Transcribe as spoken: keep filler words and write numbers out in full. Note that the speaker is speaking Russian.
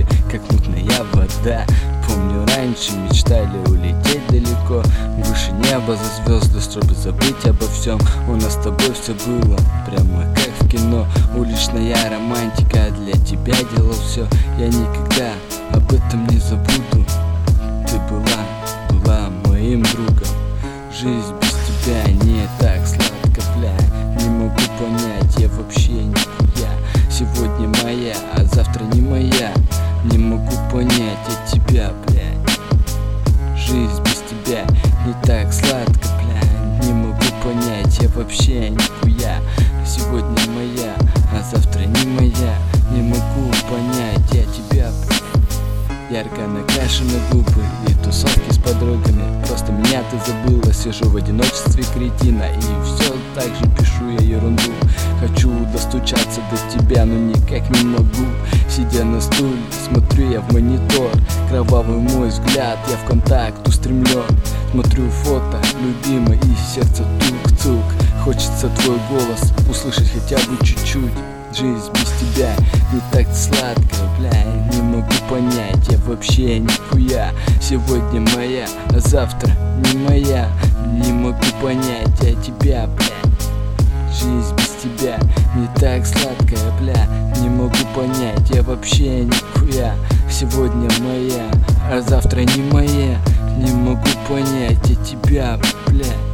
как мутная вода. Помню, раньше мечтали улететь далеко, выше неба за звезды, чтобы забыть обо всем. У нас с тобой все было прямо как в кино. Уличная романтика, для тебя делал все. Я никогда об этом не забуду. Ты была, была моим другом. Жизнь без тебя не так сладко, бля. Не могу понять, я вообще нихуя. Сегодня моя, а завтра не моя. Не могу понять я тебя, бля. Жизнь без тебя не так сладко, бля. Не могу понять, я вообще нихуя. Сегодня моя, а завтра не моя. Не могу понять я тебя, бля. Ярко накрашены губы и тусовки с подругами. Просто меня ты забыла, сижу в одиночестве кретина. И все так же пишу я ерунду. Хочу достучаться до тебя, но никак не могу. Сидя на стуле, смотрю я в монитор. Кровавый мой взгляд, я в контакт устремлен. Смотрю фото любимой и сердце тук-тук. Хочется твой голос услышать хотя бы чуть-чуть. Жизнь без тебя не так сладкая, бля. Не могу понять, я вообще нихуя. Сегодня моя, а завтра не моя. Не могу понять я тебя, бля. Жизнь без тебя не так сладкая, бля. Не могу понять, я вообще нихуя. Сегодня моя, а завтра не моя. Не могу понять я тебя, бля.